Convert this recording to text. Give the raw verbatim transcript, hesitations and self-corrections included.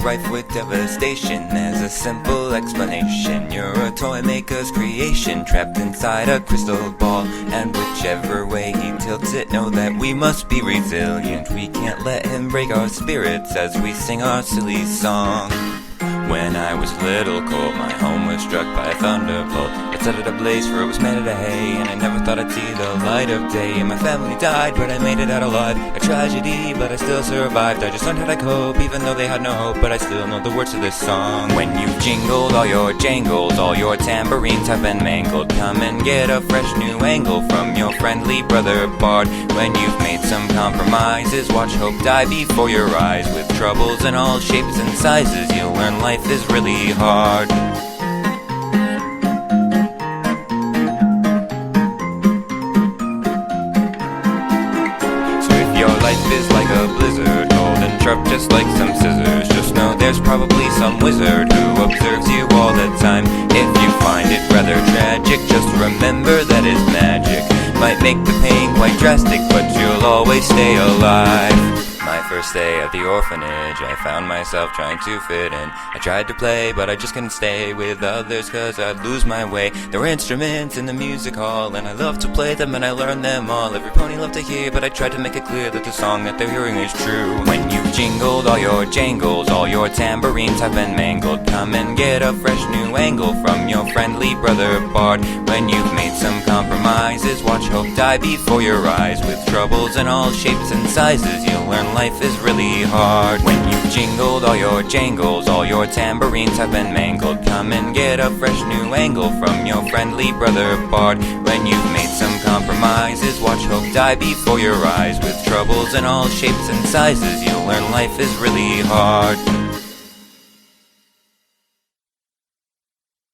rife with devastation. There's a simple explanation: you're a toy maker's creation, trapped inside a crystal ball. And whichever way he tilts it, know that we must be resilient. We can't let him break our spirits as we sing our silly song. When I was little, Colt, my home was struck by a thunderbolt. It set it ablaze, for it was made out of hay, and I never thought I'd see the light of day. And my family died, but I made it out alive. A tragedy, but I still survived. I just learned how to cope, even though they had no hope. But I still know the words to this song. When you've jingled all your jangles, all your tambourines have been mangled, come and get a fresh new angle from your friendly brother Bard. When you've made some compromises, watch hope die before your eyes. With troubles in all shapes and sizes, you'll learn life is really hard. So if your life is like a blizzard, cold and sharp just like some scissors, just know there's probably some wizard who observes you all the time. If you find it rather tragic, just remember that his magic might make the pain quite drastic, but you'll always stay alive. My first day at the orphanage, I found myself trying to fit in. I tried to play, but I just couldn't stay with others, cause I'd lose my way. There were instruments in the music hall, and I loved to play them, and I learned them all. Every pony loved to hear, but I tried to make it clear that the song that they're hearing is true. When you've jingled all your jangles, all your tambourines have been mangled, come and get a fresh new angle from your friendly brother Bard. When you've made some compromises, watch hope die before your eyes. With troubles in all shapes and sizes, you'll learn life is really hard. When you've jingled all your jangles, all your tambourines have been mangled, come and get a fresh new angle from your friendly brother Bard. When you've made some compromises, watch hope die before your eyes. With troubles in all shapes and sizes, you'll learn life is really hard.